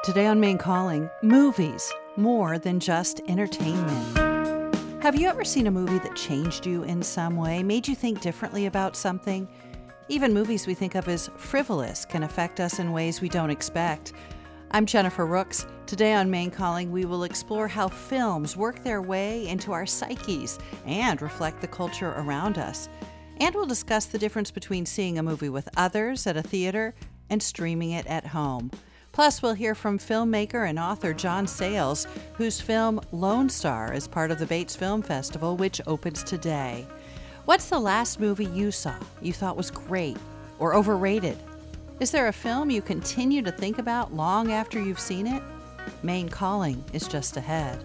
Today on Main Calling, movies, more than just entertainment. Have you ever seen a movie that changed you in some way, made you think differently about something? Even movies we think of as frivolous can affect us in ways we don't expect. I'm Jennifer Rooks. Today on Main Calling, we will explore how films work their way into our psyches and reflect the culture around us. And we'll discuss the difference between seeing a movie with others at a theater and streaming it at home. Plus, we'll hear from filmmaker and author John Sayles, whose film Lone Star is part of the Bates Film Festival, which opens today. What's the last movie you saw you thought was great or overrated? Is there a film you continue to think about long after you've seen it? Main Calling is just ahead.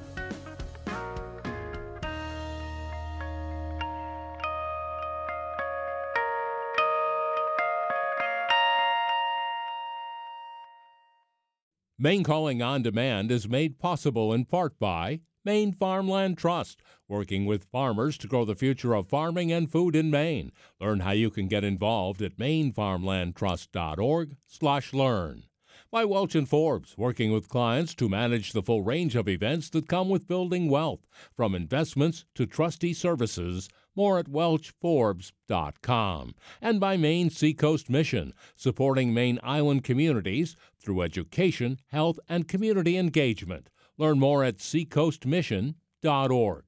Maine Calling on Demand is made possible in part by Maine Farmland Trust, working with farmers to grow the future of farming and food in Maine. Learn how you can get involved at mainfarmlandtrust.org/learn. By Welch & Forbes, working with clients to manage the full range of events that come with building wealth, from investments to trustee services. More at welchforbes.com. And by Maine Seacoast Mission, supporting Maine island communities through education, health, and community engagement. Learn more at seacoastmission.org.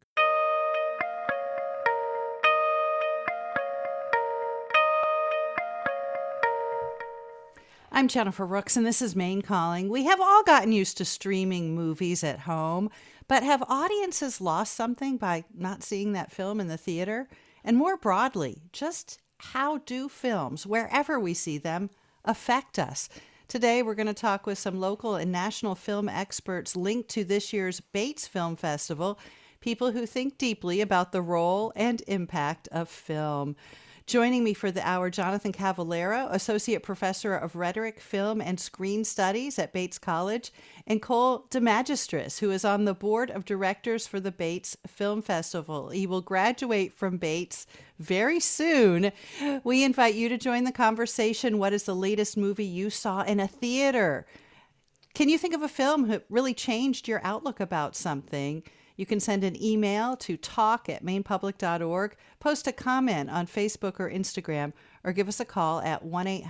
I'm Jennifer Rooks, and this is Main Calling. We have all gotten used to streaming movies at home, but have audiences lost something by not seeing that film in the theater? And more broadly, just how do films, wherever we see them, affect us? Today, we're going to talk with some local and national film experts linked to this year's Bates Film Festival, people who think deeply about the role and impact of film. Joining me for the hour, Jonathan Cavallaro, Associate Professor of Rhetoric, Film, and Screen Studies at Bates College, and Cole DeMagistris, who is on the Board of Directors for the Bates Film Festival. He will graduate from Bates very soon. We invite you to join the conversation. What is the latest movie you saw in a theater? Can you think of a film that really changed your outlook about something? You can send an email to talk@mainpublic.org, post a comment on Facebook or Instagram, or give us a call at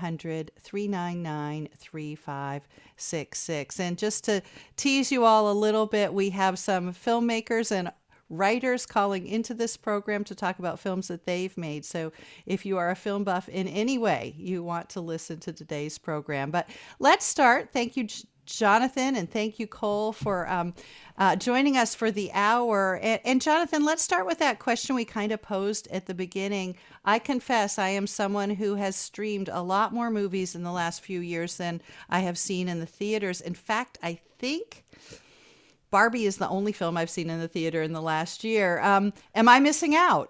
1-800-399-3566. And just to tease you all a little bit, we have some filmmakers and writers calling into this program to talk about films that they've made. So if you are a film buff in any way, you want to listen to today's program. But let's start. Thank you, Jonathan, and thank you, Cole, for joining us for the hour. And Jonathan, let's start with that question we kind of posed at the beginning. I confess I am someone who has streamed a lot more movies in the last few years than I have seen in the theaters. In fact, I think Barbie is the only film I've seen in the theater in the last year. Am I missing out?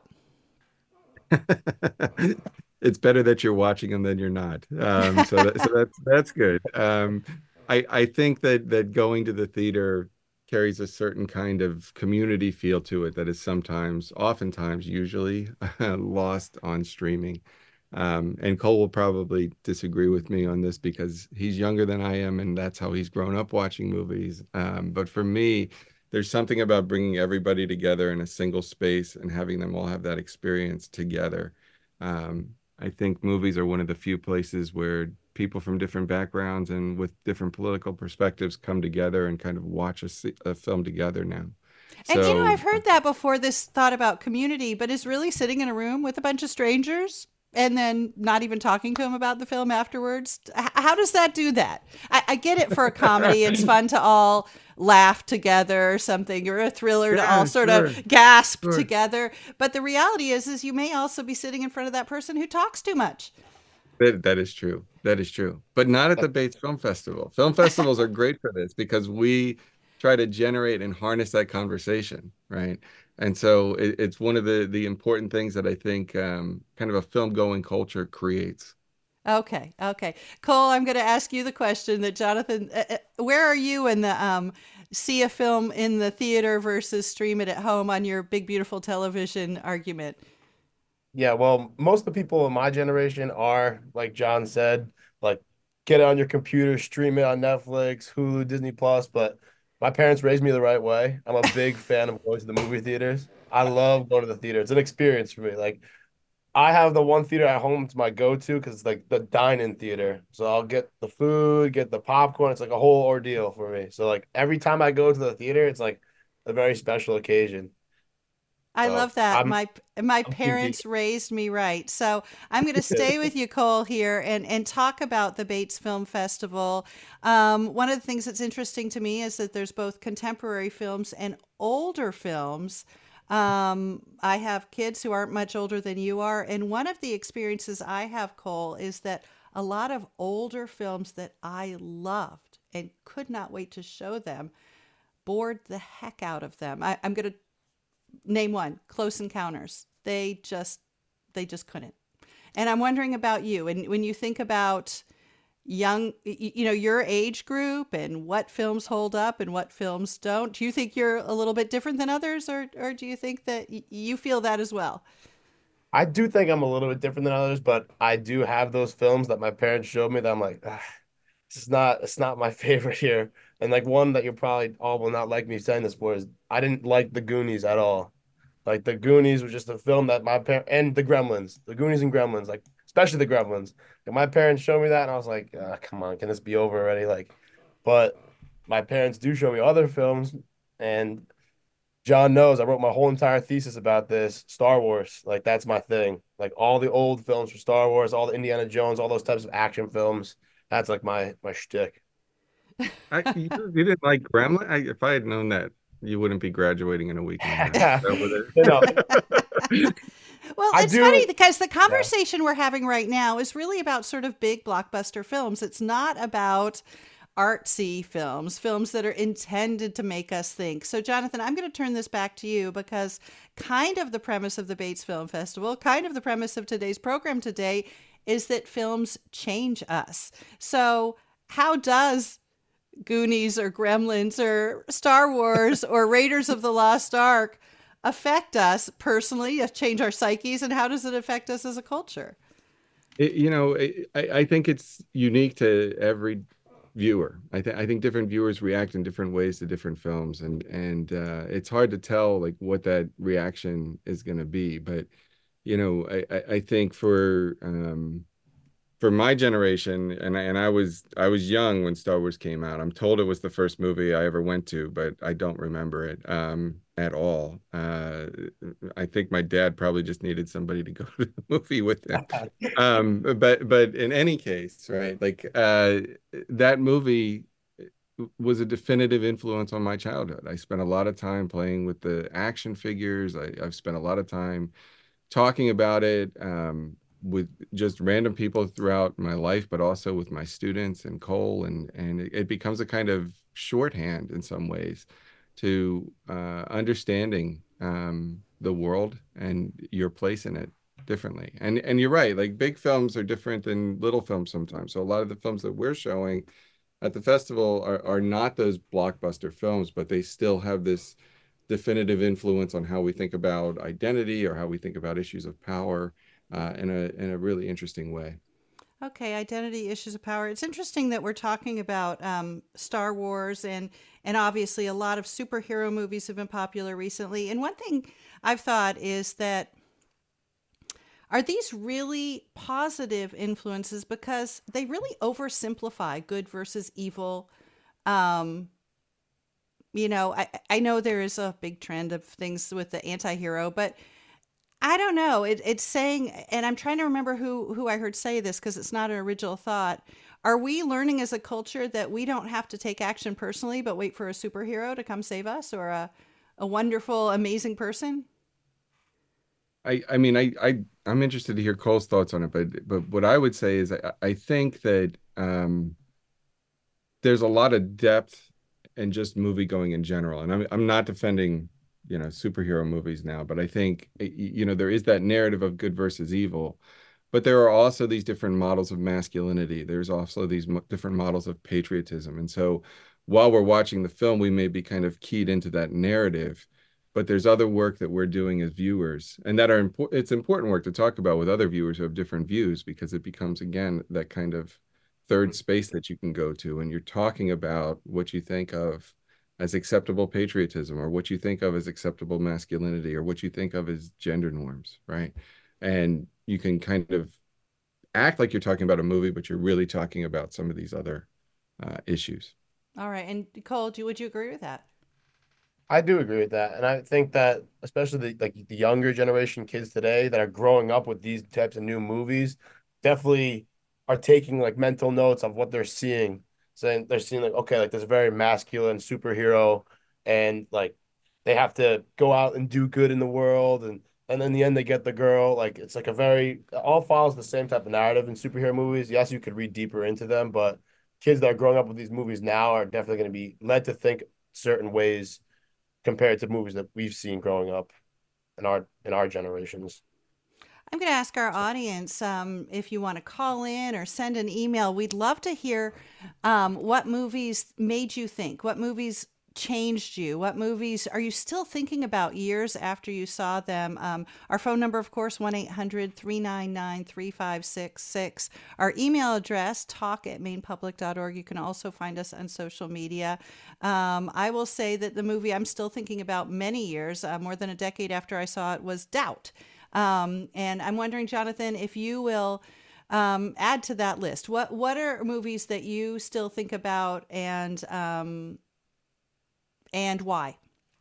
It's better that you're watching them than you're not. So that's good. I think that going to the theater carries a certain kind of community feel to it that is oftentimes, usually lost on streaming. And Cole will probably disagree with me on this because he's younger than I am, and that's how he's grown up watching movies. But for me, there's something about bringing everybody together in a single space and having them all have that experience together. I think movies are one of the few places where people from different backgrounds and with different political perspectives come together and kind of watch a film together now. And I've heard that before, this thought about community, but is really sitting in a room with a bunch of strangers and then not even talking to them about the film afterwards. How does that do that? I get it for a comedy. It's fun to all laugh together or something, or a thriller to all sort of gasp together. But the reality is you may also be sitting in front of that person who talks too much. That is true. That is true. But not at the Bates Film Festival. Film festivals are great for this because we try to generate and harness that conversation, right? And so it's one of the important things that I think kind of a film-going culture creates. Okay. Cole, I'm going to ask you the question that Jonathan, where are you in the see a film in the theater versus stream it at home on your big, beautiful television argument? Yeah, well, most of the people in my generation are, like John said, like get it on your computer, stream it on Netflix, Hulu, Disney Plus. But my parents raised me the right way. I'm a big fan of going to the movie theaters. I love going to the theater. It's an experience for me. Like I have the one theater at home. It's my go-to because it's like the dine-in theater. So I'll get the food, get the popcorn. It's like a whole ordeal for me. So like every time I go to the theater, it's like a very special occasion. I So love that. My I'm team theater. parents raised me right. So I'm going to stay with you, Cole, here and talk about the Bates Film Festival. One of the things that's interesting to me is that there's both contemporary films and older films. I have kids who aren't much older than you are, and one of the experiences I have, Cole, is that a lot of older films that I loved and could not wait to show them bored the heck out of them. I'm going to name one, Close Encounters. They just couldn't. And I'm wondering about you. And when you think about your age group and what films hold up and what films don't, do you think you're a little bit different than others, or do you think that you feel that as well? I do think I'm a little bit different than others, but I do have those films that my parents showed me that I'm like, ah, it's not my favorite here. And like one that you probably all will not like me saying this for is I didn't like The Goonies at all. Like The Goonies was just a film that my parents and The Gremlins, The Goonies and Gremlins, like especially The Gremlins. And my parents showed me that, and I was like, ah, come on, can this be over already? Like, but my parents do show me other films, and John knows I wrote my whole entire thesis about this. Star Wars, like that's my thing. Like all the old films for Star Wars, all the Indiana Jones, all those types of action films. That's like my shtick. You didn't like Gremlin? If I had known that, you wouldn't be graduating in a week and a half. Is that You know, what it Well, I it's funny do. because the Yeah. conversation we're having right now is really about sort of big blockbuster films. It's not about artsy films, films that are intended to make us think. So, Jonathan, I'm going to turn this back to you because kind of the premise of the Bates Film Festival, kind of the premise of today's program today is that films change us. So, how does Goonies or Gremlins or Star Wars or Raiders of the Lost Ark affect us personally, change our psyches, and how does it affect us as a culture? I think it's unique to every viewer. I think different viewers react in different ways to different films, and it's hard to tell like what that reaction is going to be. But I think for my generation, and I was young when Star Wars came out. I'm told it was the first movie I ever went to, but I don't remember it at all. I think my dad probably just needed somebody to go to the movie with him. But in any case, right? Like that movie was a definitive influence on my childhood. I spent a lot of time playing with the action figures. I've spent a lot of time talking about it with just random people throughout my life, but also with my students and Cole, and it becomes a kind of shorthand in some ways to understanding the world and your place in it differently. And you're right, like big films are different than little films sometimes. So a lot of the films that we're showing at the festival are not those blockbuster films, but they still have this definitive influence on how we think about identity or how we think about issues of power in a really interesting way. Okay, identity, issues of power. It's interesting that we're talking about Star Wars and obviously a lot of superhero movies have been popular recently. And one thing I've thought is that are these really positive influences because they really oversimplify good versus evil? Um, I know there is a big trend of things with the anti-hero, but I don't know. It's saying, and I'm trying to remember who I heard say this because it's not an original thought. Are we learning as a culture that we don't have to take action personally, but wait for a superhero to come save us or a wonderful, amazing person? I mean, I'm interested to hear Cole's thoughts on it, but what I would say is I think that there's a lot of depth in just movie going in general, and I'm not defending superhero movies now, but I think there is that narrative of good versus evil, but there are also these different models of masculinity. There's also these different models of patriotism, and so while we're watching the film, we may be kind of keyed into that narrative, but there's other work that we're doing as viewers, and that are important. It's important work to talk about with other viewers who have different views because it becomes again that kind of third space that you can go to, and you're talking about what you think of as acceptable patriotism, or what you think of as acceptable masculinity, or what you think of as gender norms, right? And you can kind of act like you're talking about a movie, but you're really talking about some of these other issues. All right. And Cole, would you agree with that? I do agree with that, and I think that especially the younger generation kids today that are growing up with these types of new movies definitely are taking like mental notes of what they're seeing. Saying they're seeing like, okay, like this very masculine superhero, and like they have to go out and do good in the world, and in the end they get the girl. Like it's like a very it all follows the same type of narrative in superhero movies. Yes, you could read deeper into them, but kids that are growing up with these movies now are definitely going to be led to think certain ways compared to movies that we've seen growing up in our generations. I'm going to ask our audience if you want to call in or send an email. We'd love to hear what movies made you think, what movies changed you, what movies are you still thinking about years after you saw them. Our phone number, of course, 1-800-399-3566. Our email address, talk@mainpublic.org. You can also find us on social media. I will say that the movie I'm still thinking about many years, more than a decade after I saw it, was Doubt. And I'm wondering, Jonathan, if you will add to that list. What are movies that you still think about, and why?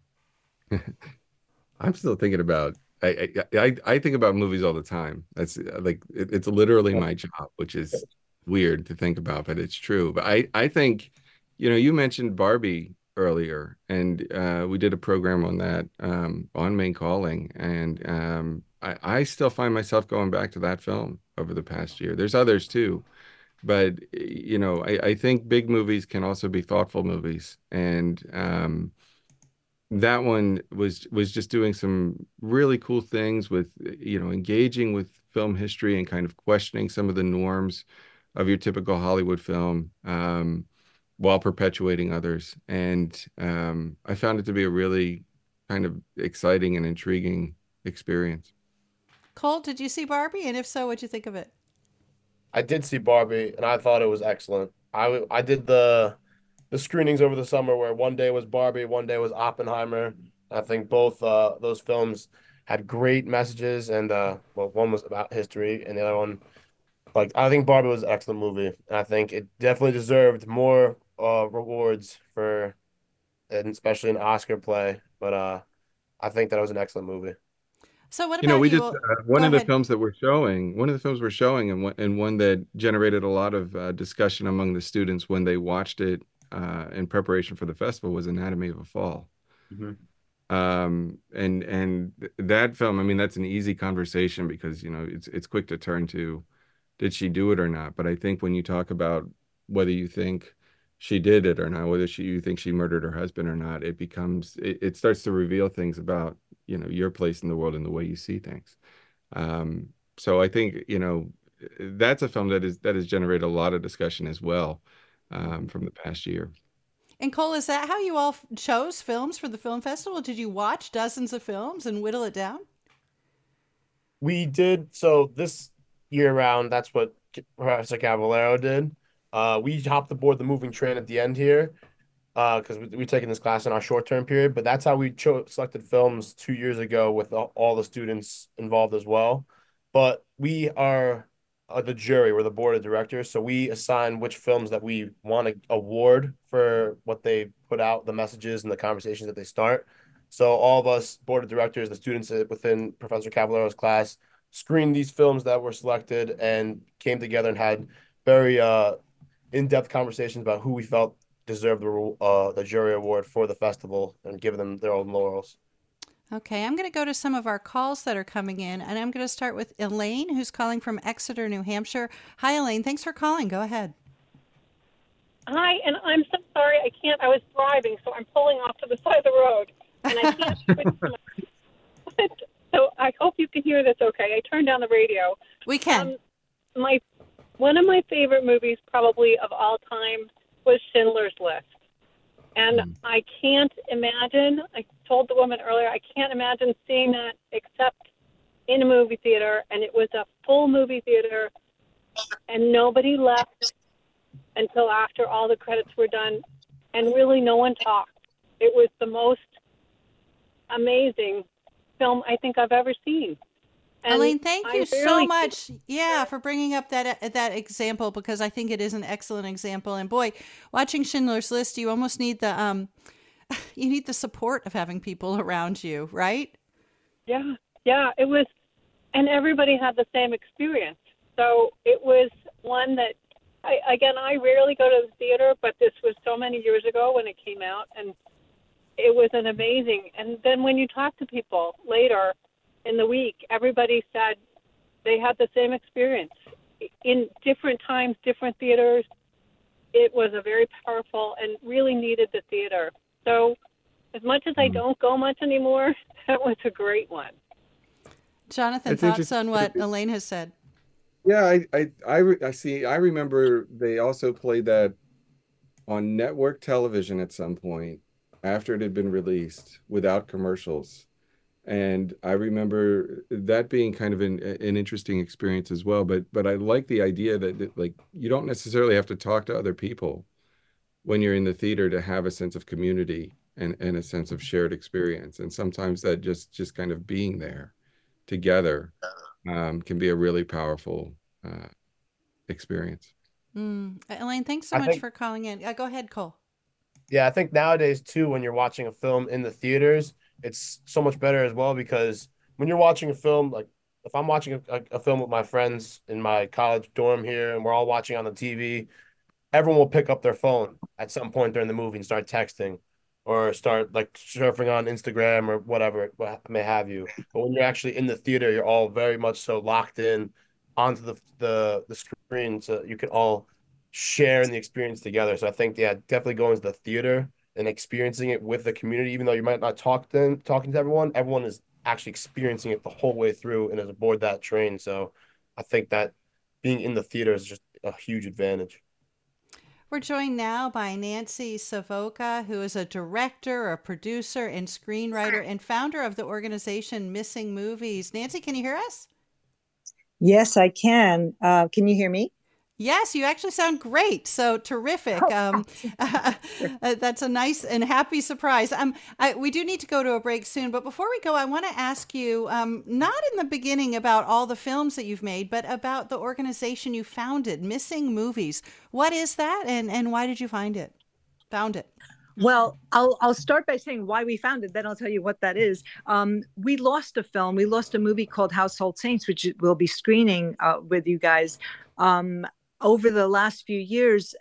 I'm still thinking about. I think about movies all the time. That's like it's literally my job, which is weird to think about, but it's true. But I think, you mentioned Barbie earlier, and we did a program on that on Main Calling, and I still find myself going back to that film over the past year. There's others too, but I think big movies can also be thoughtful movies, and that one was just doing some really cool things with engaging with film history and kind of questioning some of the norms of your typical Hollywood film, while perpetuating others. And I found it to be a really kind of exciting and intriguing experience. Cole, did you see Barbie? And if so, what'd you think of it? I did see Barbie, and I thought it was excellent. I did the screenings over the summer where one day was Barbie, one day was Oppenheimer. I think both those films had great messages, and well, one was about history, and the other one, like I think Barbie was an excellent movie, and I think it definitely deserved more rewards for, and especially an Oscar play. But I think that it was an excellent movie. So what about We you? just Well, one go of the ahead. films that we're showing, and one that generated a lot of discussion among the students when they watched it in preparation for the festival, was Anatomy of a Fall. Mhm. And that film, I mean, that's an easy conversation because it's quick to turn to, did she do it or not? But I think when you talk about whether you think she did it or not, whether you think she murdered her husband or not, it starts to reveal things about your place in the world and the way you see things. So I think that's a film that has generated a lot of discussion as well, from the past year. And Cole, is that how you all chose films for the film festival? Did you watch dozens of films and whittle it down? We did so this year round. That's what Professor Cavallero did. We hopped aboard the moving train at the end here because we taken this class in our short term period. But that's how we selected films 2 years ago with all the students involved as well. But we are the jury, we're the board of directors, so we assign which films that we want to award for what they put out, the messages and the conversations that they start. So all of us board of directors, the students within Professor Cavallero's class, screened these films that were selected and came together and had very in-depth conversations about who we felt deserved the jury award for the festival and give them their own laurels. Okay, I'm going to go to some of our calls that are coming in, and I'm going to start with Elaine, who's calling from Exeter, New Hampshire. Hi, Elaine. Thanks for calling. Go ahead. Hi, and I'm so sorry I can't. I was driving, so I'm pulling off to the side of the road, and I can't switch to my. So I hope you can hear this okay. I turned down the radio. We can. My One of my favorite movies, probably of all time, was Schindler's List. And I can't imagine, I told the woman earlier, I can't imagine seeing that except in a movie theater. And it was a full movie theater, and nobody left until after all the credits were done, and really no one talked. It was the most amazing film I think I've ever seen. And Elaine, thank I you so barely- much. Yeah, for bringing up that example, because I think it is an excellent example. And boy, watching Schindler's List, you almost need the you need the support of having people around you, right? Yeah, it was, and everybody had the same experience. So it was one that, I rarely go to the theater, but this was so many years ago when it came out, and it was an amazing. And then when you talk to people later in the week, everybody said they had the same experience in different times, different theaters. It was a very powerful and really needed the theater. So as much as I don't go much anymore, that was a great one. Jonathan, It's thoughts interesting. on what Elaine has said? Yeah, I see. I remember they also played that on network television at some point after it had been released without commercials. And I remember that being kind of an interesting experience as well. But I like the idea that like you don't necessarily have to talk to other people when you're in the theater to have a sense of community and a sense of shared experience. And sometimes that just kind of being there together can be a really powerful experience. Elaine, thanks so I much think- for calling in. Go ahead, Cole. Yeah, I think nowadays too, when you're watching a film in the theaters, it's so much better as well because when you're watching a film, like if I'm watching a film with my friends in my college dorm here and we're all watching on the TV, everyone will pick up their phone at some point during the movie and start texting or start like surfing on Instagram or whatever what may have you. But when you're actually in the theater, you're all very much so locked in onto the screen so you can all share in the experience together. So I think, yeah, definitely going to the theater and experiencing it with the community, even though you might not talking to everyone is actually experiencing it the whole way through and is aboard that train. So I think that being in the theater is just a huge advantage. We're joined now by Nancy Savoca, who is a director, a producer, and screenwriter, and founder of the organization Missing Movies. Nancy, can you hear us? Yes, I can. Can you hear me? Yes, you actually sound great. So terrific. That's a nice and happy surprise. We do need to go to a break soon, but before we go, I want to ask you, not in the beginning about all the films that you've made, but about the organization you founded, Missing Movies. What is that, and why did you found it? Well, I'll start by saying why we found it. Then I'll tell you what that is. We lost a film. We lost a movie called Household Saints, which we'll be screening with you guys. Over the last few years,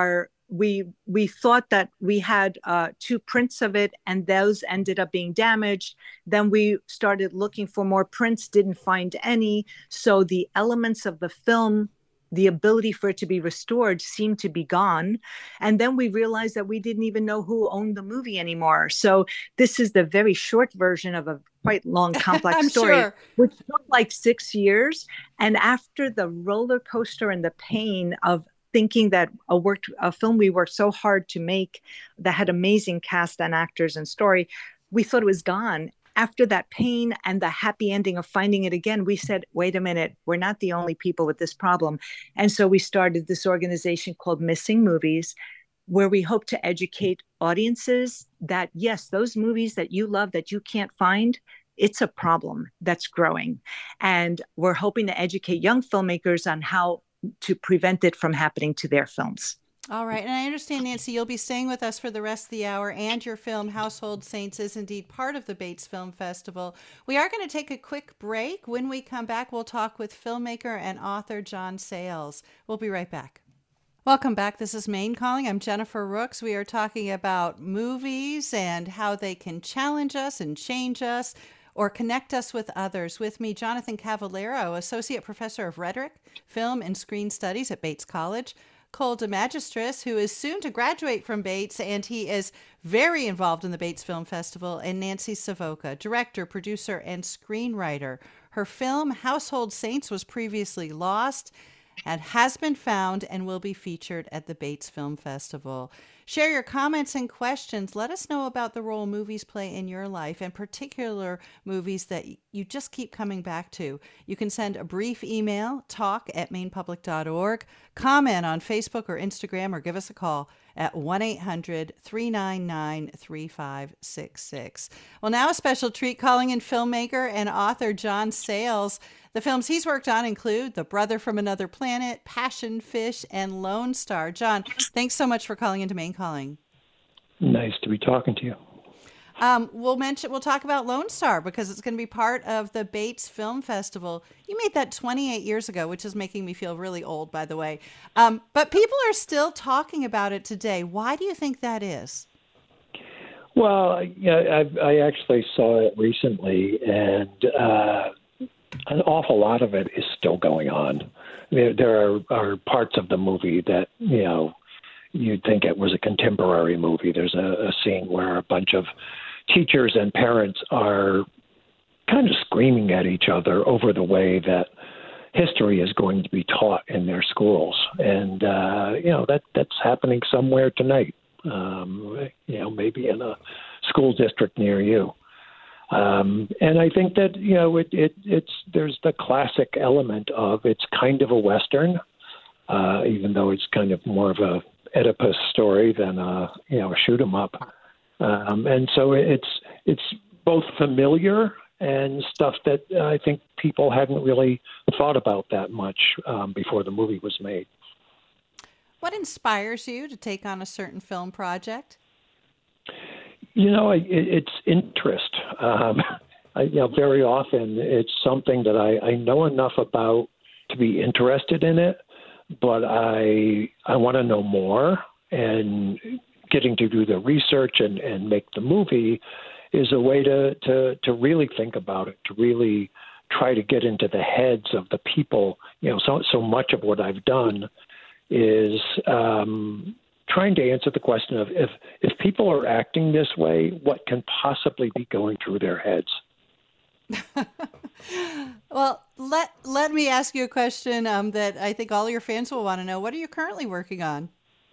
we thought that we had 2 prints of it, and those ended up being damaged. Then we started looking for more prints, didn't find any. So the elements of the film, the ability for it to be restored, seemed to be gone. And then we realized that we didn't even know who owned the movie anymore. So this is the very short version of a quite long, complex I'm story, sure. which took like 6 years. And after the roller coaster and the pain of thinking that a film we worked so hard to make that had amazing cast and actors and story, we thought it was gone. After that pain and the happy ending of finding it again, we said, wait a minute, we're not the only people with this problem. And so we started this organization called Missing Movies, where we hope to educate audiences that, yes, those movies that you love that you can't find, it's a problem that's growing. And we're hoping to educate young filmmakers on how to prevent it from happening to their films. All right. And I understand, Nancy, you'll be staying with us for the rest of the hour, and your film, Household Saints, is indeed part of the Bates Film Festival. We are going to take a quick break. When we come back, we'll talk with filmmaker and author John Sayles. We'll be right back. Welcome back. This is Maine Calling. I'm Jennifer Rooks. We are talking about movies and how they can challenge us and change us or connect us with others. With me, Jonathan Cavallero, Associate Professor of Rhetoric, Film and Screen Studies at Bates College. Cole DeMagistris, who is soon to graduate from Bates, and he is very involved in the Bates Film Festival, and Nancy Savoca, director, producer, and screenwriter. Her film, Household Saints, was previously lost. and has been found and will be featured at the Bates Film Festival. Share your comments and questions. Let us know about the role movies play in your life, and particular movies that you just keep coming back to. You can send a brief email, talk@mainepublic.org, comment on Facebook or Instagram, or give us a call at 1-800-399-3566. Well, now a special treat, calling in filmmaker and author John Sayles. The films he's worked on include The Brother from Another Planet, Passion Fish, and Lone Star. John, thanks so much for calling into Maine Calling. Nice to be talking to you. We'll talk about Lone Star because it's going to be part of the Bates Film Festival. You made that 28 years ago, which is making me feel really old, by the way. But people are still talking about it today. Why do you think that is? Well, yeah, I actually saw it recently, and an awful lot of it is still going on. There are parts of the movie that, you'd think it was a contemporary movie. There's a scene where a bunch of teachers and parents are kind of screaming at each other over the way that history is going to be taught in their schools. And, that's happening somewhere tonight, maybe in a school district near you. And I think that, there's the classic element of it's kind of a Western, even though it's kind of more of a Oedipus story than a shoot 'em up. And so it's both familiar and stuff that I think people hadn't really thought about that much before the movie was made. What inspires you to take on a certain film project? It's interest. Very often it's something that I know enough about to be interested in it, but I want to know more, and getting to do the research and make the movie is a way to really think about it, to really try to get into the heads of the people. So much of what I've done is trying to answer the question of if people are acting this way, what can possibly be going through their heads? Well, let me ask you a question that I think all your fans will want to know. What are you currently working on?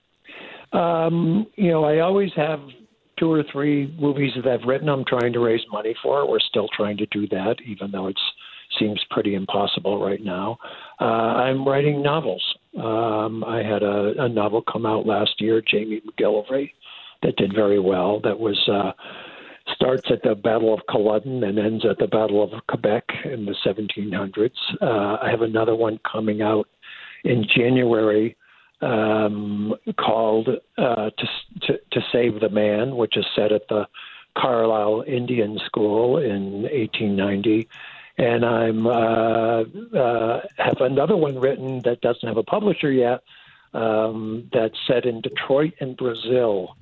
I always have 2 or 3 movies that I've written I'm trying to raise money for. We're still trying to do that, even though it seems pretty impossible right now. I'm writing novels. I had a novel come out last year, Jamie McGillivray, that did very well. That was starts at the Battle of Culloden and ends at the Battle of Quebec in the 1700s. I have another one coming out in January called To Save the Man, which is set at the Carlisle Indian School in 1890. And I'm have another one written that doesn't have a publisher yet, that's set in Detroit and Brazil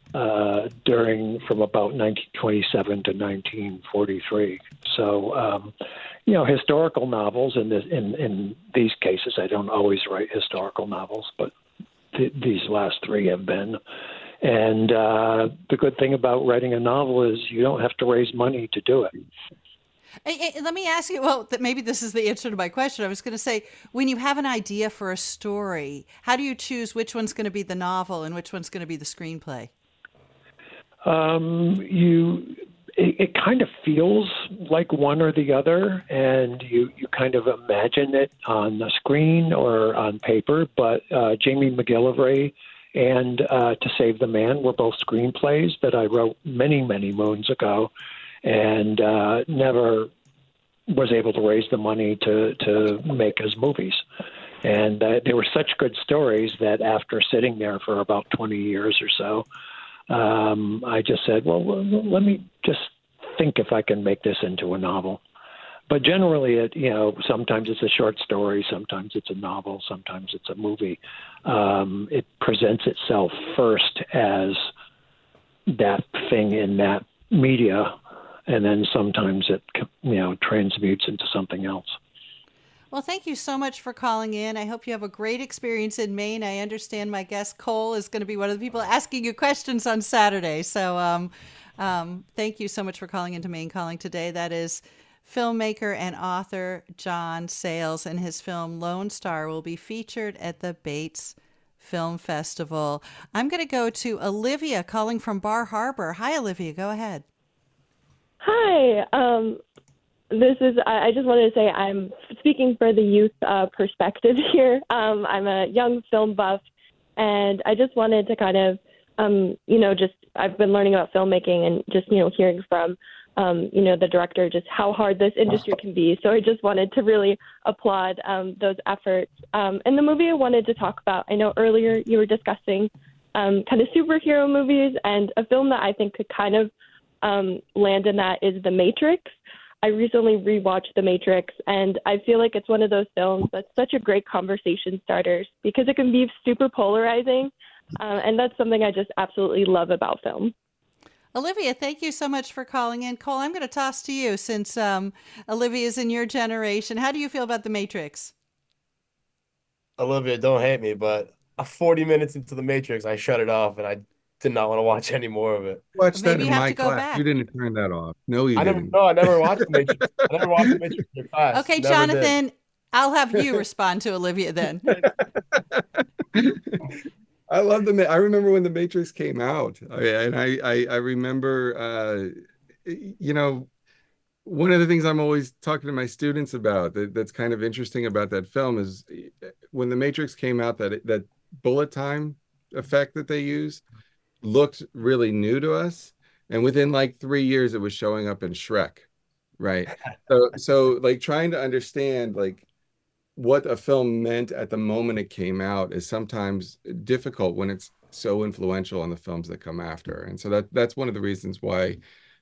from about 1927 to 1943. So, historical novels. In these cases, I don't always write historical novels, but these last 3 have been. And the good thing about writing a novel is you don't have to raise money to do it. Let me ask you, well, maybe this is the answer to my question. I was going to say, when you have an idea for a story, how do you choose which one's going to be the novel and which one's going to be the screenplay? It kind of feels like one or the other, and you kind of imagine it on the screen or on paper. But Jamie McGillivray and To Save the Man were both screenplays that I wrote many, many moons ago, and never was able to raise the money to make as movies. And they were such good stories that after sitting there for about 20 years or so, I just said, well, let me just think if I can make this into a novel. But generally, sometimes it's a short story, sometimes it's a novel, sometimes it's a movie. It presents itself first as that thing in that media, and then sometimes it, transmutes into something else. Well, thank you so much for calling in. I hope you have a great experience in Maine. I understand my guest, Cole, is going to be one of the people asking you questions on Saturday. So thank you so much for calling into Maine Calling today. That is filmmaker and author John Sayles and his film Lone Star will be featured at the Bates Film Festival. I'm going to go to Olivia calling from Bar Harbor. Hi, Olivia. Go ahead. Hi. I just wanted to say I'm speaking for the youth perspective here. I'm a young film buff, and I just wanted to kind of, I've been learning about filmmaking and just, hearing from, the director, just how hard this industry can be. So I just wanted to really applaud those efforts. And the movie I wanted to talk about, I know earlier you were discussing kind of superhero movies, and a film that I think could kind of land in that is The Matrix. I recently rewatched The Matrix, and I feel like it's one of those films that's such a great conversation starter because it can be super polarizing, and that's something I just absolutely love about film. Olivia, thank you so much for calling in. Cole, I'm going to toss to you since Olivia is in your generation. How do you feel about The Matrix? Olivia, don't hate me, but 40 minutes into The Matrix, I shut it off, and I did not want to watch any more of it. Watch that Maybe in you have my to go class. back. You didn't turn that off. No, you I didn't. never watched The Matrix. I never watched The Matrix in your class. Okay, Never Jonathan, did. I'll have you respond to Olivia then. I love I remember when The Matrix came out, I remember, one of the things I'm always talking to my students about that's kind of interesting about that film is when The Matrix came out, that bullet time effect that they use looked really new to us, and within like 3 years, it was showing up in Shrek, right? So like trying to understand like what a film meant at the moment it came out is sometimes difficult when it's so influential on the films that come after. And so that's one of the reasons why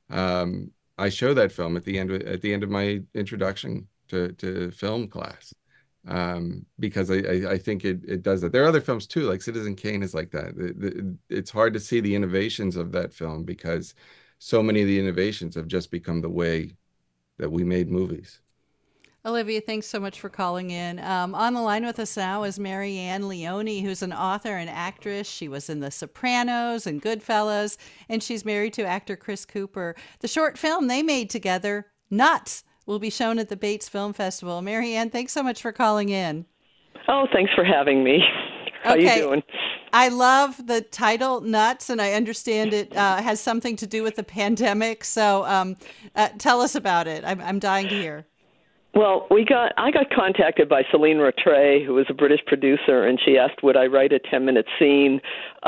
I show that film at the end of my introduction to film class, because I think it does that. There are other films too, like Citizen Kane is like that. It's hard to see the innovations of that film because so many of the innovations have just become the way that we made movies. Olivia, thanks so much for calling in. On the line with us now is Marianne Leone, who's an author and actress. She was in The Sopranos and Goodfellas, and she's married to actor Chris Cooper. The short film they made together, Nuts, will be shown at the Bates Film Festival. Marianne, thanks so much for calling in. Oh, thanks for having me. How you doing? I love the title, Nuts, and I understand it has something to do with the pandemic. So tell us about it. I'm dying to hear. Well, I got contacted by Celine Rattray, who was a British producer, and she asked would I write a 10-minute scene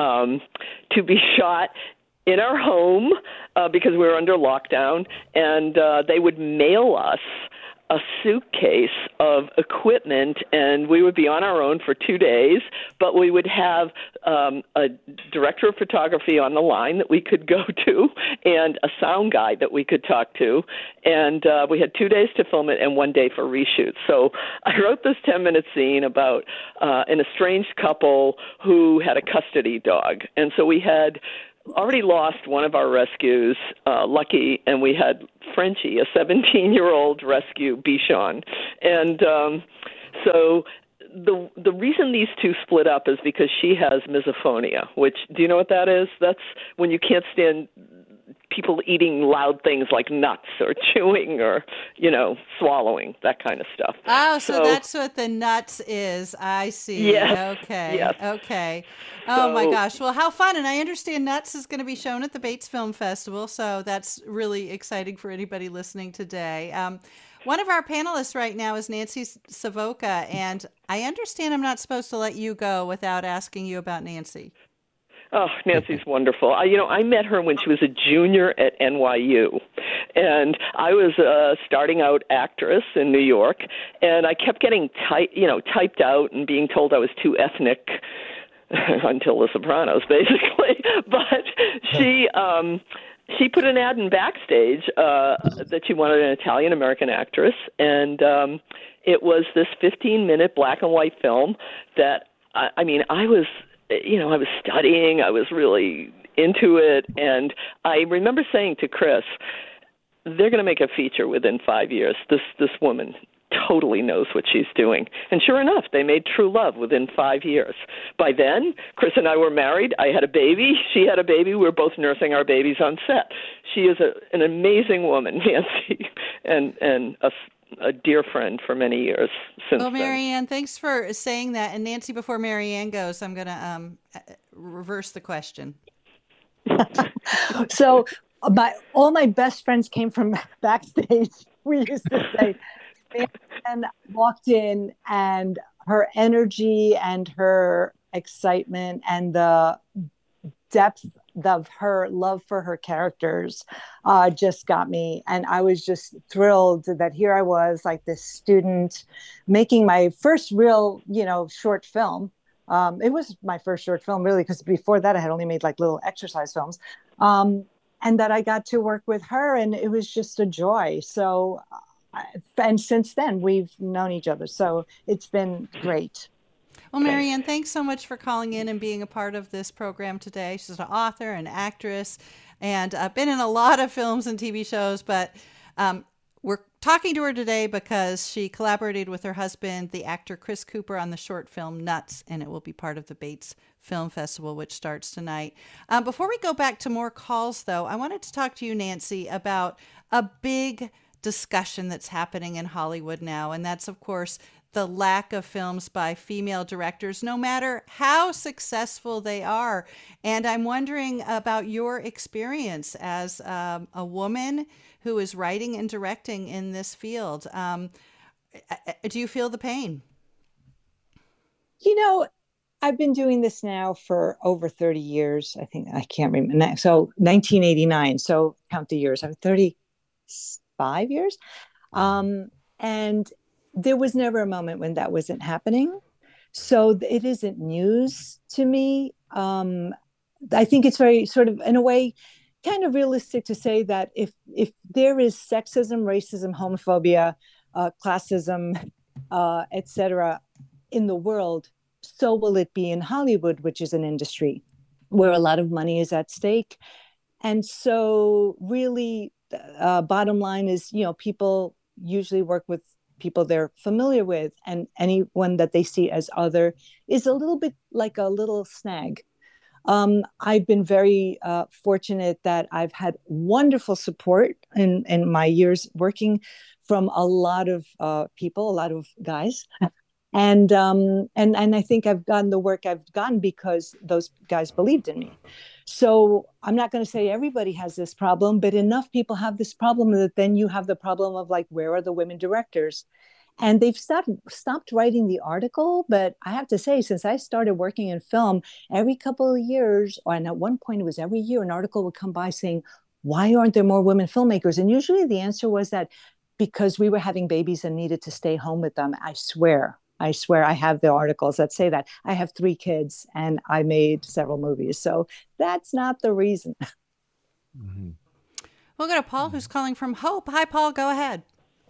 to be shot in our home because we were under lockdown, and they would mail us a suitcase of equipment, and we would be on our own for 2 days, but we would have a director of photography on the line that we could go to and a sound guy that we could talk to, and we had 2 days to film it and 1 day for reshoot. So I wrote this 10-minute scene about an estranged couple who had a custody dog, and so we had already lost one of our rescues, Lucky, and we had Frenchie, a 17-year-old rescue, Bichon. And so the reason these two split up is because she has misophonia, which, do you know what that is? That's when you can't stand people eating loud things like nuts or chewing or, swallowing, that kind of stuff. Oh, so that's what the nuts is. I see. Yes. Okay. Yes. Okay. Oh, my gosh. Well, how fun. And I understand Nuts is going to be shown at the Bates Film Festival, so that's really exciting for anybody listening today. One of our panelists right now is Nancy Savoca, and I understand I'm not supposed to let you go without asking you about Nancy. Oh, Nancy's wonderful. I met her when she was a junior at NYU, and I was a starting out actress in New York, and I kept getting typed out and being told I was too ethnic until The Sopranos, basically. But she put an ad in Backstage that she wanted an Italian-American actress, and it was this 15-minute black and white film that, I was studying, I was really into it, and I remember saying to Chris, they're going to make a feature within 5 years. This woman totally knows what she's doing. And sure enough, they made True Love within 5 years. By then, Chris and I were married. I had a baby. She had a baby. We were both nursing our babies on set. She is an amazing woman, Nancy, and a dear friend for many years since Well, then. Marianne, thanks for saying that. And Nancy, before Marianne goes, I'm going to reverse the question. So all my best friends came from backstage. We used to say, and walked in, and her energy and her excitement and the depth of her love for her characters just got me. And I was just thrilled that here I was, like this student making my first real, short film. It was my first short film, really, because before that I had only made like little exercise films. And that I got to work with her, and it was just a joy. So, and since then we've known each other. So it's been great. Well, Marianne, thanks so much for calling in and being a part of this program today. She's an author, an actress, and been in a lot of films and TV shows, but we're talking to her today because she collaborated with her husband, the actor Chris Cooper, on the short film Nuts, and it will be part of the Bates Film Festival, which starts tonight. Before we go back to more calls, though, I wanted to talk to you, Nancy, about a big discussion that's happening in Hollywood now, and that's, of course, the lack of films by female directors, no matter how successful they are. And I'm wondering about your experience as a woman who is writing and directing in this field. Do you feel the pain? I've been doing this now for over 30 years. I think, I can't remember. So 1989. So count the years. I'm 35 years. And there was never a moment when that wasn't happening. So it isn't news to me. I think it's very sort of, in a way, kind of realistic to say that if there is sexism, racism, homophobia, classism, etc., in the world, so will it be in Hollywood, which is an industry where a lot of money is at stake. And so really, bottom line is, people usually work with people they're familiar with, and anyone that they see as other is a little bit like a little snag. I've been very fortunate that I've had wonderful support in my years working from a lot of people, a lot of guys. And I think I've gotten the work I've gotten because those guys believed in me. So I'm not going to say everybody has this problem, but enough people have this problem that then you have the problem of like, where are the women directors? And they've stopped writing the article. But I have to say, since I started working in film, every couple of years, and at one point it was every year, an article would come by saying, why aren't there more women filmmakers? And usually the answer was that because we were having babies and needed to stay home with them. I swear I have the articles that say that. I have 3 kids and I made several movies. So that's not the reason. Mm-hmm. We'll go to Paul, who's calling from Hope. Hi, Paul. Go ahead.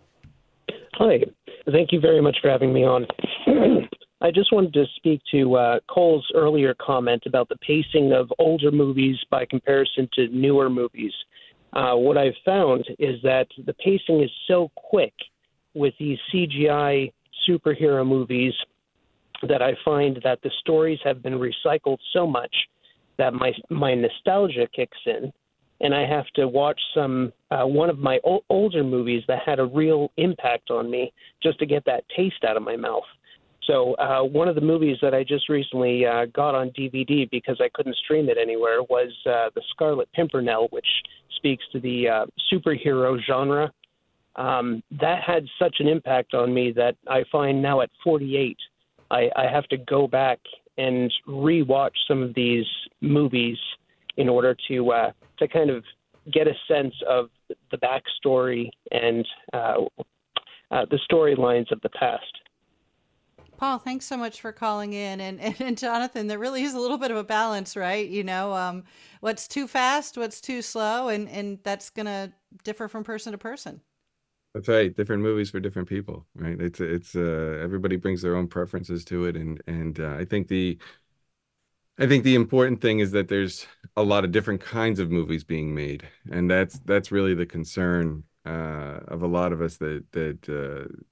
Hi. Thank you very much for having me on. I just wanted to speak to Cole's earlier comment about the pacing of older movies by comparison to newer movies. What I've found is that the pacing is so quick with these CGI superhero movies that I find that the stories have been recycled so much that my nostalgia kicks in, and I have to watch one of my older movies that had a real impact on me just to get that taste out of my mouth. So one of the movies that I just recently got on DVD because I couldn't stream it anywhere was The Scarlet Pimpernel, which speaks to the superhero genre. That had such an impact on me that I find now at 48, I have to go back and rewatch some of these movies in order to kind of get a sense of the backstory and the storylines of the past. Paul, thanks so much for calling in. And Jonathan, there really is a little bit of a balance, right? What's too fast, what's too slow, and that's going to differ from person to person. That's right. Different movies for different people, right? It's everybody brings their own preferences to it, and I think the important thing is that there's a lot of different kinds of movies being made, and that's really the concern of a lot of us that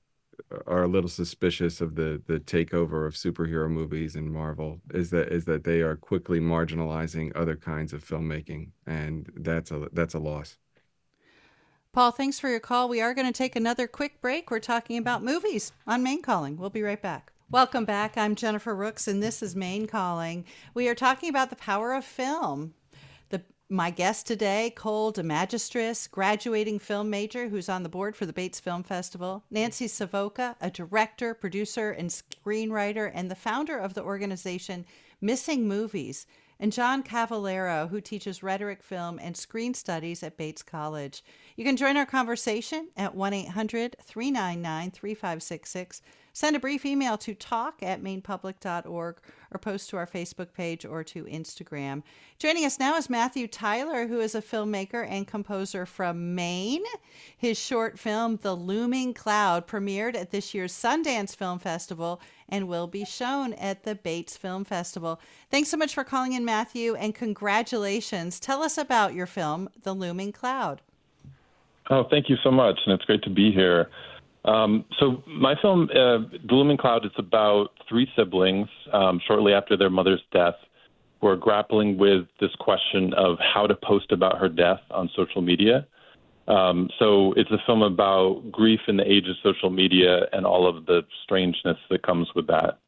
are a little suspicious of the takeover of superhero movies in Marvel is that they are quickly marginalizing other kinds of filmmaking, and that's a loss. Paul, thanks for your call. We are going to take another quick break. We're talking about movies on Maine Calling. We'll be right back. Welcome back. I'm Jennifer Rooks, and this is Maine Calling. We are talking about the power of film. My guest today, Cole DeMagistris, graduating film major who's on the board for the Bates Film Festival. Nancy Savoca, a director, producer, and screenwriter, and the founder of the organization Missing Movies. And John Cavallero, who teaches rhetoric, film, and screen studies at Bates College. You can join our conversation at 1-800-399-3566. Send a brief email to talk@mainepublic.org or post to our Facebook page or to Instagram. Joining us now is Matthew Tyler, who is a filmmaker and composer from Maine. His short film, The Looming Cloud, premiered at this year's Sundance Film Festival and will be shown at the Bates Film Festival. Thanks so much for calling in, Matthew, and congratulations. Tell us about your film, The Looming Cloud. Oh, thank you so much, and it's great to be here. So my film, The Looming Cloud, is about three siblings shortly after their mother's death who are grappling with this question of how to post about her death on social media. So it's a film about grief in the age of social media and all of the strangeness that comes with that.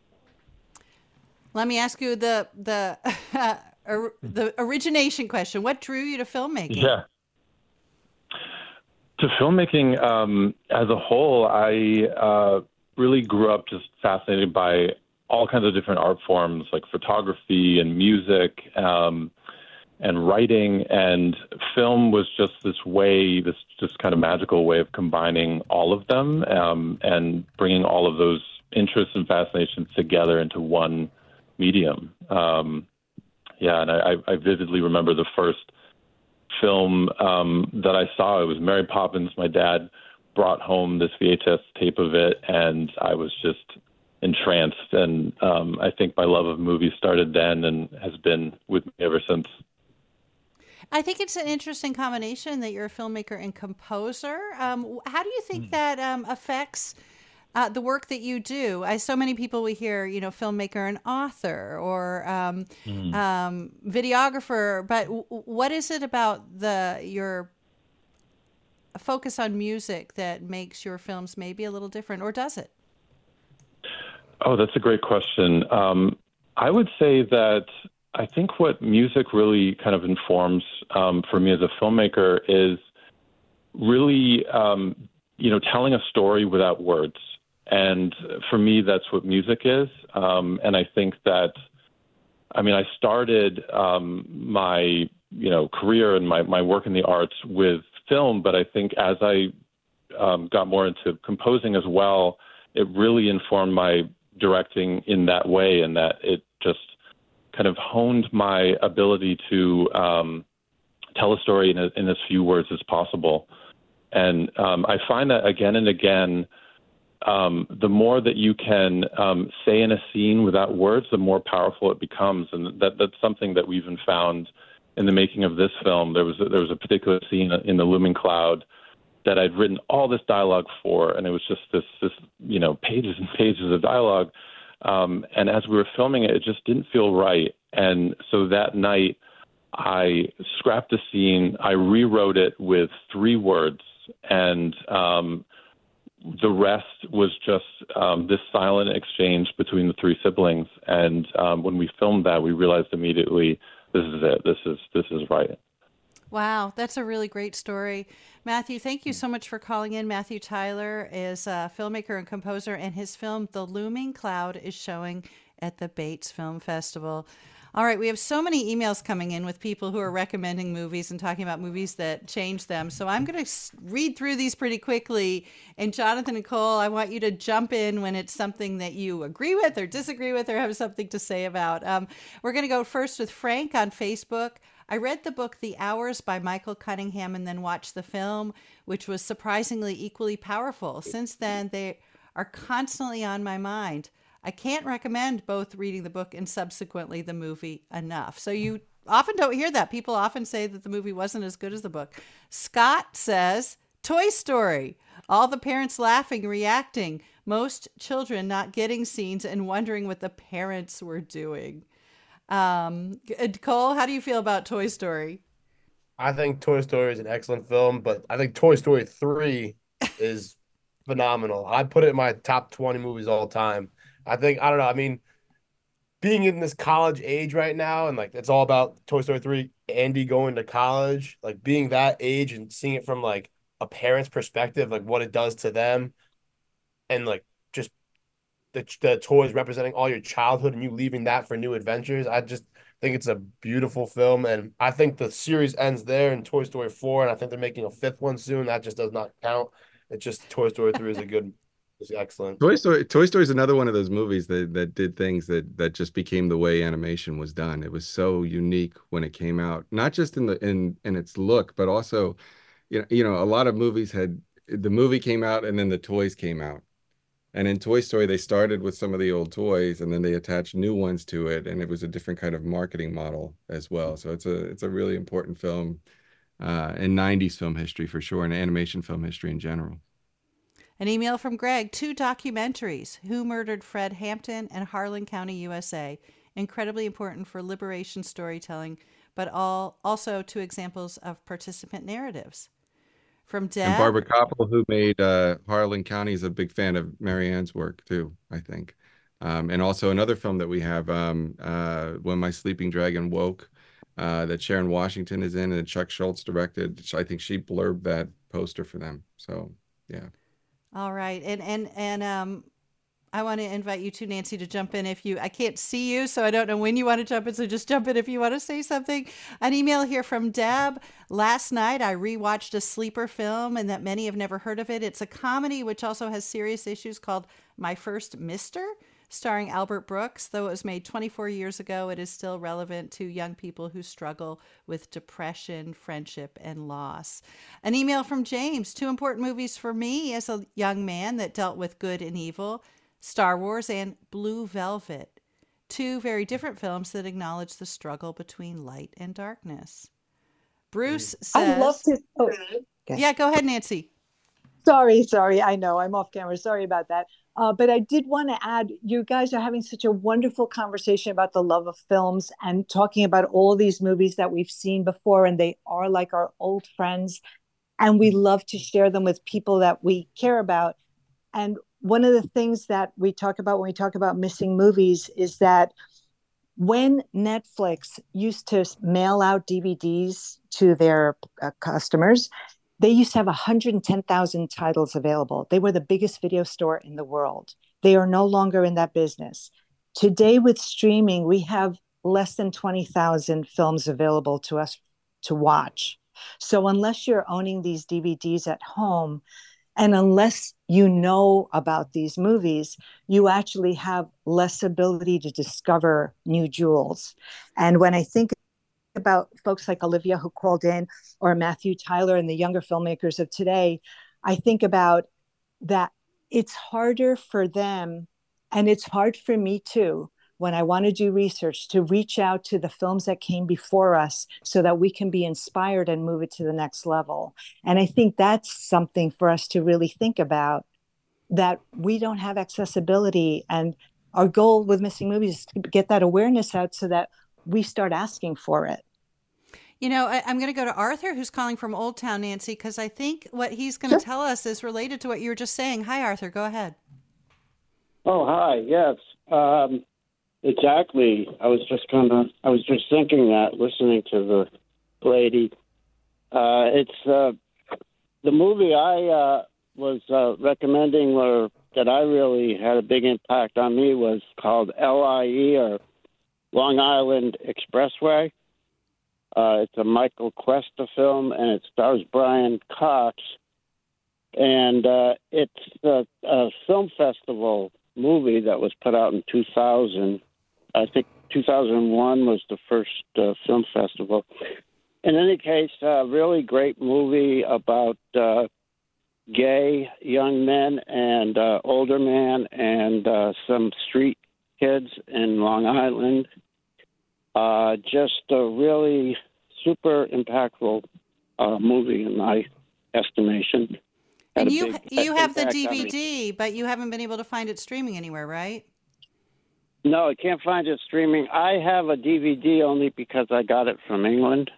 Let me ask you the origination question. What drew you to filmmaking? Yeah. To filmmaking as a whole, I really grew up just fascinated by all kinds of different art forms like photography and music and writing. And film was just this way, this just kind of magical way of combining all of them and bringing all of those interests and fascinations together into one medium. And I vividly remember the first film that I saw. It was Mary Poppins. My dad brought home this VHS tape of it, and I was just entranced. And I think my love of movies started then and has been with me ever since. I think it's an interesting combination that you're a filmmaker and composer. How do you think that affects the work that you do? So many people we hear, filmmaker and author or videographer, but what is it about your focus on music that makes your films maybe a little different, or does it? Oh, that's a great question. I would say that I think what music really kind of informs for me as a filmmaker is really, telling a story without words. And for me, that's what music is. And I think that, I started my, career and my work in the arts with film, but I think as I got more into composing as well, it really informed my directing in that way, and that it just kind of honed my ability to tell a story in as few words as possible. And I find that again and again, the more that you can say in a scene without words, the more powerful it becomes. And that's something that we even found in the making of this film. There was a particular scene in The Looming Cloud that I'd written all this dialogue for, and it was just this pages and pages of dialogue. And as we were filming it, it just didn't feel right. And so that night, I scrapped the scene. I rewrote it with 3 words, and the rest was just this silent exchange between the 3 siblings. And when we filmed that, we realized immediately, this is it. This is right. Wow, that's a really great story. Matthew, thank you so much for calling in. Matthew Tyler is a filmmaker and composer, and his film, The Looming Cloud, is showing at the Bates Film Festival. All right, we have so many emails coming in with people who are recommending movies and talking about movies that change them. So I'm going to read through these pretty quickly. And Jonathan and Cole, I want you to jump in when it's something that you agree with or disagree with or have something to say about. We're going to go first with Frank on Facebook. I read the book The Hours by Michael Cunningham and then watched the film, which was surprisingly equally powerful. Since then, they are constantly on my mind. I can't recommend both reading the book and subsequently the movie enough. So you often don't hear that. People often say that the movie wasn't as good as the book. Scott says, Toy Story. All the parents laughing, reacting. Most children not getting scenes and wondering what the parents were doing. Cole, how do you feel about Toy Story? I think Toy Story is an excellent film, but I think Toy Story 3 is phenomenal. I put it in my top 20 movies all time. I don't know. I mean, being in this college age right now, and like it's all about Toy Story 3, Andy going to college, like being that age and seeing it from like a parent's perspective, like what it does to them, and like just the toys representing all your childhood and you leaving that for new adventures. I just think it's a beautiful film, and I think the series ends there in Toy Story 4, and I think they're making a fifth one soon. That just does not count. It's just Toy Story 3 is excellent. Toy Story is another one of those movies that did things that just became the way animation was done. It was so unique when it came out, not just in its look, but also, a lot of movies had the movie came out and then the toys came out. And in Toy Story, they started with some of the old toys and then they attached new ones to it, and it was a different kind of marketing model as well. So it's a really important film in 90s film history for sure, and animation film history in general. An email from Greg, 2 documentaries, Who Murdered Fred Hampton and Harlan County, USA. Incredibly important for liberation storytelling, but also 2 examples of participant narratives. From Deb. And Barbara Koppel, who made Harlan County, is a big fan of Marianne's work too, I think. And also another film that we have, When My Sleeping Dragon Woke, that Sharon Washington is in and Chuck Schultz directed. I think she blurbed that poster for them. So, yeah. All right. And I want to invite you too, Nancy, to jump in I can't see you, so I don't know when you want to jump in, so just jump in if you want to say something. An email here from Deb. Last night, I rewatched a sleeper film and that many have never heard of it. It's a comedy which also has serious issues called My First Mister, starring Albert Brooks. Though it was made 24 years ago, it is still relevant to young people who struggle with depression, friendship, and loss. An email from James. 2 important movies for me as a young man that dealt with good and evil. Star Wars and Blue Velvet, 2 very different films that acknowledge the struggle between light and darkness. Bruce says... I love to... Oh, okay. Yeah, go ahead, Nancy. Sorry. I know I'm off camera. Sorry about that. But I did want to add, you guys are having such a wonderful conversation about the love of films and talking about all these movies that we've seen before, and they are like our old friends. And we love to share them with people that we care about. And one of the things that we talk about when we talk about missing movies is that when Netflix used to mail out DVDs to their customers, they used to have 110,000 titles available. They were the biggest video store in the world. They are no longer in that business. Today with streaming, we have less than 20,000 films available to us to watch. So unless you're owning these DVDs at home, and unless you know about these movies, you actually have less ability to discover new jewels. And when I think about folks like Olivia who called in, or Matthew Tyler and the younger filmmakers of today, I think about that it's harder for them, and it's hard for me too, when I want to do research, to reach out to the films that came before us so that we can be inspired and move it to the next level. And I think that's something for us to really think about, that we don't have accessibility. And our goal with Missing Movies is to get that awareness out so that we start asking for it. I'm going to go to Arthur, who's calling from Old Town, Nancy, because I think what he's going to tell us is related to what you were just saying. Hi, Arthur. Go ahead. Oh, hi. Yes. Exactly. I was just thinking that, listening to the lady. It's the movie I was recommending, or that I really had a big impact on me, was called LIE, or Long Island Expressway. It's a Michael Cuesta film, and it stars Brian Cox. And it's a film festival movie that was put out in 2000. I think 2001 was the first film festival. In any case, a really great movie about gay young men and older men and some street kids in Long Island. Just a really super impactful movie in my estimation. And had a you big you have the impact on me. DVD, but you haven't been able to find it streaming anywhere, right? No, I can't find it streaming. I have a DVD only because I got it from England.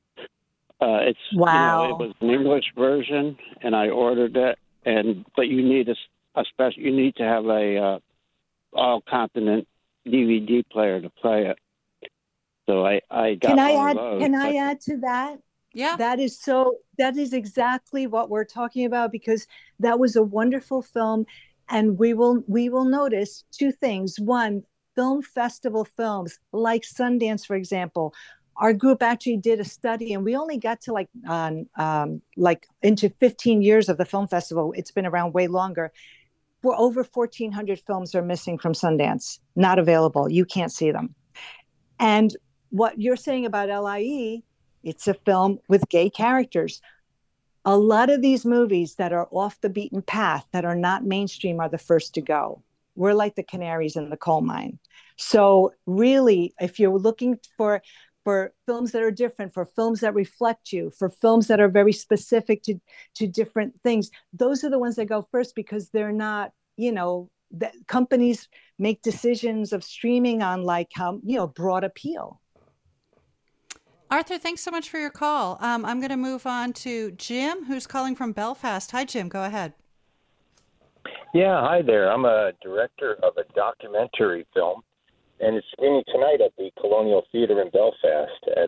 It was an English version, and I ordered it. But you need a special. You need to have a all continent DVD player to play it. So I got Can I one add? of those. Can I add to that? Yeah. That is exactly what we're talking about, because that was a wonderful film, and we will notice two things. One, film festival films like Sundance, for example. Our group actually did a study, and we only got to like into 15 years of the film festival. It's been around way longer. We're over 1,400 films are missing from Sundance, not available. You can't see them. And what you're saying about LIE, it's a film with gay characters. A lot of these movies that are off the beaten path, that are not mainstream, are the first to go. We're like the canaries in the coal mine. So really, if you're looking for films that are different, for films that reflect you, for films that are very specific to different things, those are the ones that go first, because they're not, that companies make decisions of streaming on like how, broad appeal. Arthur, thanks so much for your call. I'm going to move on to Jim, who's calling from Belfast. Hi, Jim. Go ahead. Yeah, hi there. I'm a director of a documentary film, and it's screening tonight at the Colonial Theatre in Belfast at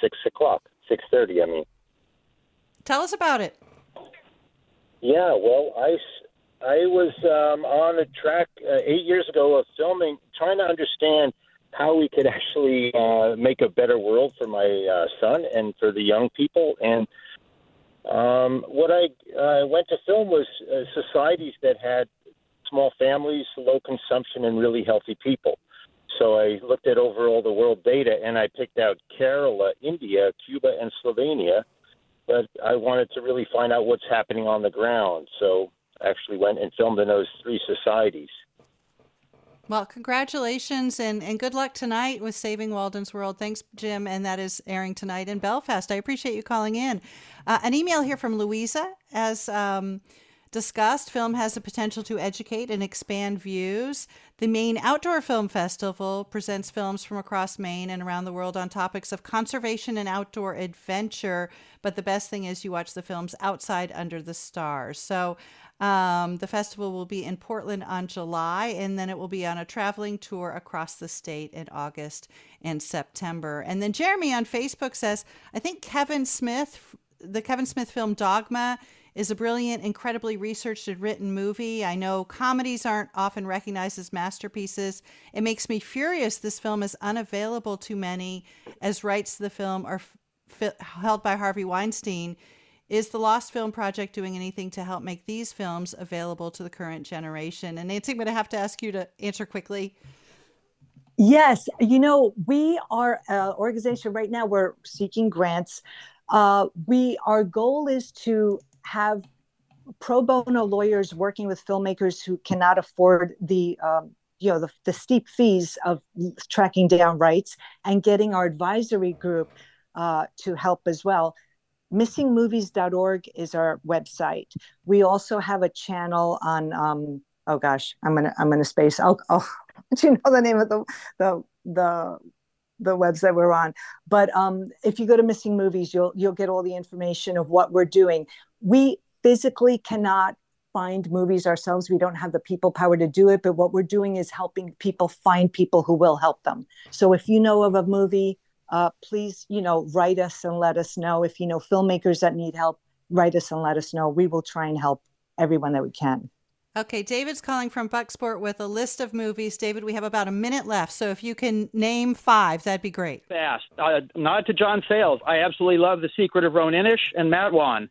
6:30. I mean, tell us about it. Yeah, well, I was on a track 8 years ago of filming, trying to understand how we could actually make a better world for my son and for the young people. And what I went to film was societies that had small families, low consumption, and really healthy people. So I looked at overall the world data, and I picked out Kerala, India, Cuba, and Slovenia. But I wanted to really find out what's happening on the ground. So I actually went and filmed in those three societies. Well, congratulations and good luck tonight with Saving Walden's World. Thanks, Jim. And that is airing tonight in Belfast. I appreciate you calling in. An email here from Louisa. As discussed, film has the potential to educate and expand views. The Maine Outdoor Film Festival presents films from across Maine and around the world on topics of conservation and outdoor adventure. But the best thing is you watch the films outside under the stars. So the festival will be in Portland on July, and then it will be on a traveling tour across the state in August and September. And then Jeremy on Facebook says, I think the Kevin Smith film Dogma is a brilliant, incredibly researched and written movie. I know comedies aren't often recognized as masterpieces. It makes me furious this film is unavailable to many, as rights to the film are held by Harvey Weinstein. Is the Lost Film Project doing anything to help make these films available to the current generation? And Nancy, I'm going to have to ask you to answer quickly. Yes. We are an organization right now. We're seeking grants. Our goal is to have pro bono lawyers working with filmmakers who cannot afford the steep fees of tracking down rights, and getting our advisory group to help as well. Missingmovies.org is our website. We also have a channel on I'm gonna space. I'll let you know the name of the website we're on. But if you go to Missing Movies, you'll get all the information of what we're doing. We physically cannot find movies ourselves. We don't have the people power to do it, but what we're doing is helping people find people who will help them. So if you know of a movie, please, write us and let us know. If you know filmmakers that need help, write us and let us know. We will try and help everyone that we can. Okay, David's calling from Bucksport with a list of movies. David, we have about a minute left, so if you can name 5, that'd be great. Fast. Nod to John Sayles. I absolutely love The Secret of Roan Inish and Matwan.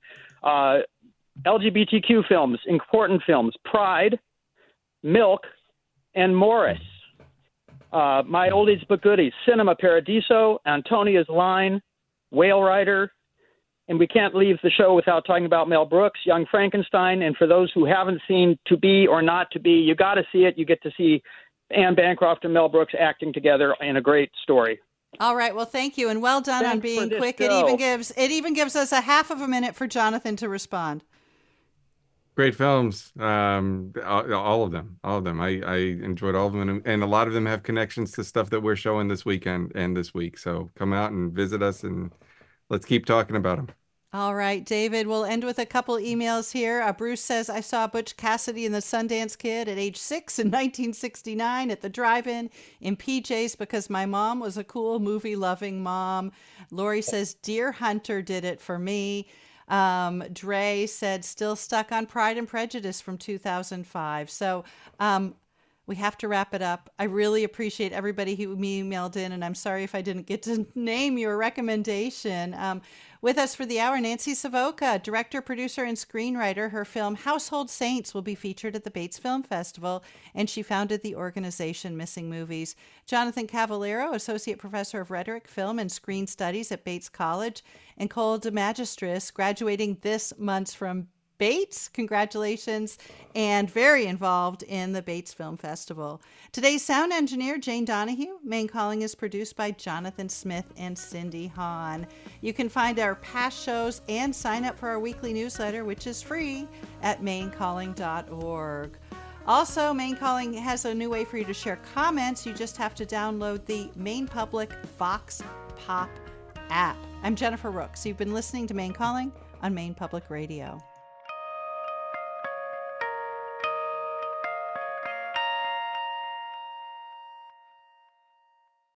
LGBTQ films, important films, Pride, Milk, and Morris. My oldies but goodies, Cinema Paradiso, Antonia's Line, Whale Rider, and we can't leave the show without talking about Mel Brooks, Young Frankenstein, and for those who haven't seen To Be or Not to Be, you got to see it. You get to see Anne Bancroft and Mel Brooks acting together in a great story. All right, well, thank you, and well done on being quick. It even gives us a half of a minute for Jonathan to respond. Great films. All of them. I enjoyed all of them, and a lot of them have connections to stuff that we're showing this weekend and this week. So come out and visit us, and let's keep talking about them. All right, David, we'll end with a couple emails here. Bruce says, I saw Butch Cassidy and the Sundance Kid at age 6 in 1969 at the drive-in in PJs because my mom was a cool movie-loving mom. Lori says, Deer Hunter did it for me. Dre said, still stuck on Pride and Prejudice from 2005. So we have to wrap it up. I really appreciate everybody who emailed in, and I'm sorry if I didn't get to name your recommendation. With us for the hour, Nancy Savoca, director, producer, and screenwriter. Her film Household Saints will be featured at the Bates Film Festival, and she founded the organization Missing Movies. Jonathan Cavallero, associate professor of rhetoric, film, and screen studies at Bates College, and Cole de Magistris, graduating this month from Bates, congratulations, and very involved in the Bates Film Festival. Today's sound engineer, Jane Donahue. Main Calling is produced by Jonathan Smith and Cindy Hahn. You can find our past shows and sign up for our weekly newsletter, which is free, at maincalling.org. Also, Main Calling has a new way for you to share comments. You just have to download the Maine Public Vox Pop app. I'm Jennifer Rooks. You've been listening to Main Calling on Maine Public Radio.